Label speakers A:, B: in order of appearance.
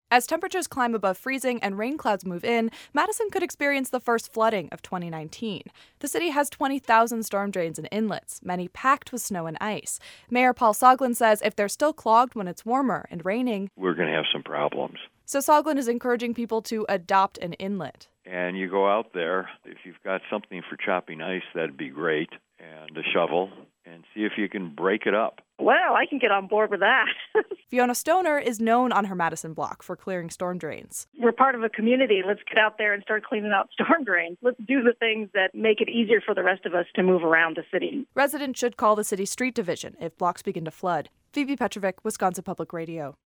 A: As temperatures climb above freezing and rain clouds move in, Madison could experience the first flooding of 2019. The city has 20,000 storm drains and inlets, many packed with snow and ice. Mayor Paul Soglin says if they're still clogged when it's warmer and raining,
B: we're going to have some problems.
A: So Soglin is encouraging people to adopt an inlet.
B: And you go out there, if you've got something for chopping ice, that'd be great, and a shovel, and see if you can break it up.
C: Well, I can get on board with that.
A: Fiona Stoner is known on her Madison block for clearing storm drains.
C: We're part of a community. Let's get out there and start cleaning out storm drains. Let's do the things that make it easier for the rest of us to move around the city.
A: Residents should call the city street division if blocks begin to flood. Phoebe Petrovic, Wisconsin Public Radio.